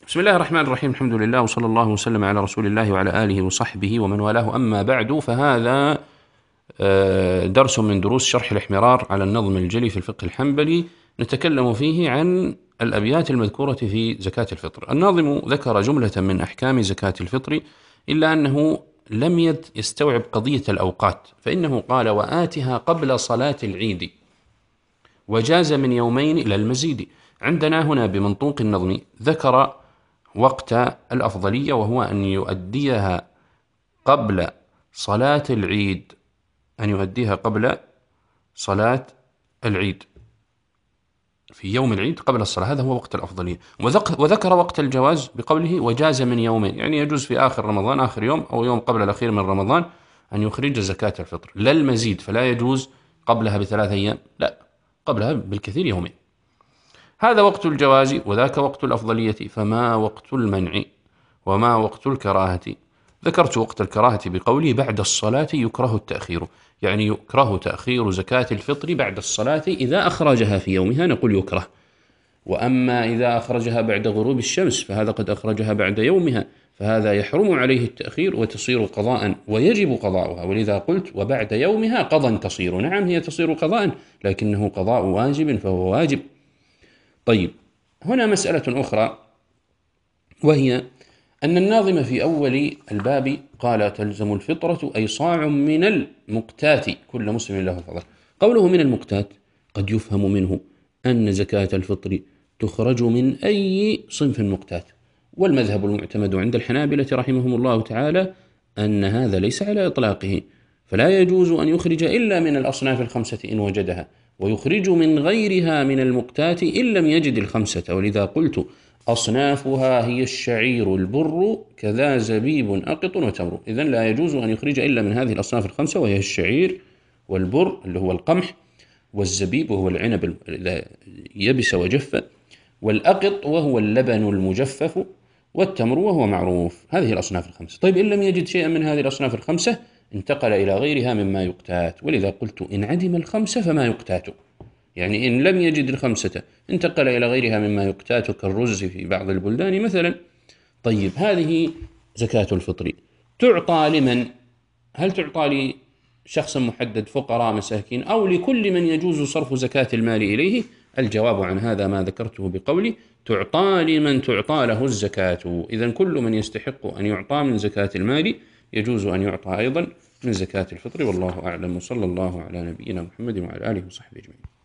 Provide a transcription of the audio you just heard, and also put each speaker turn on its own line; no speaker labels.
بسم الله الرحمن الرحيم. الحمد لله وصلى الله وسلم على رسول الله وعلى آله وصحبه ومن والاه، أما بعد، فهذا درس من دروس شرح الإحمرار على النظم الجلي في الفقه الحنبلي، نتكلم فيه عن الأبيات المذكورة في زكاة الفطر. الناظم ذكر جملة من أحكام زكاة الفطر، إلا أنه لم يستوعب قضية الأوقات، فإنه قال: وآتها قبل صلاة العيد وجاز من يومين إلى المزيد. عندنا هنا بمنطوق النظم ذكر وقت الأفضلية، وهو أن يؤديها قبل صلاة العيد، أن يؤديها قبل صلاة العيد في يوم العيد قبل الصلاة، هذا هو وقت الأفضلية. وذكر وقت الجواز بقوله وجاز من يومين، يعني يجوز في آخر رمضان، آخر يوم أو يوم قبل الأخير من رمضان، أن يخرج زكاة الفطر، لا المزيد، فلا يجوز قبلها ب3 أيام، لا، قبلها بالكثير يومين. هذا وقت الجواز وذاك وقت الأفضلية، فما وقت المنع وما وقت الكراهة؟ ذكرت وقت الكراهة بقولي بعد الصلاة يكره التأخير، يعني يكره تأخير زكاة الفطر بعد الصلاة إذا أخرجها في يومها، نقول يكره. وأما إذا أخرجها بعد غروب الشمس فهذا قد أخرجها بعد يومها، فهذا يحرم عليه التأخير وتصير قضاء ويجب قضاؤها، ولذا قلت وبعد يومها قضا تصير. نعم، هي تصير قضاء، لكنه قضاء واجب، فهو واجب. طيب، هنا مسألة أخرى، وهي أن الناظم في أول الباب قال: تلزم الفطرة أي صاع من المقتات كل مسلم له فضل. قوله من المقتات قد يفهم منه أن زكاة الفطر تخرج من أي صنف مقتات، والمذهب المعتمد عند الحنابلة رحمهم الله تعالى أن هذا ليس على إطلاقه، فلا يجوز أن يخرج إلا من الأصناف الخمسة إن وجدها، ويخرج من غيرها من المقتات إن لم يجد الخمسة. ولذا قلت أصنافها هي الشعير، البر، كذا زبيب، أقط، وتمر. إذن لا يجوز أن يخرج إلا من هذه الأصناف الخمسة، وهي الشعير، والبر اللي هو القمح، والزبيب وهو العنب إذا يبس وجف، والأقط وهو اللبن المجفف، والتمر وهو معروف. هذه الأصناف الخمسة. طيب، إن لم يجد شيئا من هذه الأصناف الخمسة انتقل إلى غيرها مما يقتات، ولذا قلت إن عدم الخمسة فما يقتات، يعني إن لم يجد الخمسة انتقل إلى غيرها مما يقتات كالرز في بعض البلدان مثلا. طيب، هذه زكاة الفطر تعطى لمن؟ هل تعطى لشخص محدد، فقراء، مساكين، أو لكل من يجوز صرف زكاة المال إليه؟ الجواب عن هذا ما ذكرته بقولي تعطى لمن تعطى له الزكاة. إذن كل من يستحق أن يعطى من زكاة المال يجوز أن يعطى أيضا من زكاة الفطر، والله أعلم، وصلى الله على نبينا محمد وعلى آله وصحبه أجمعين.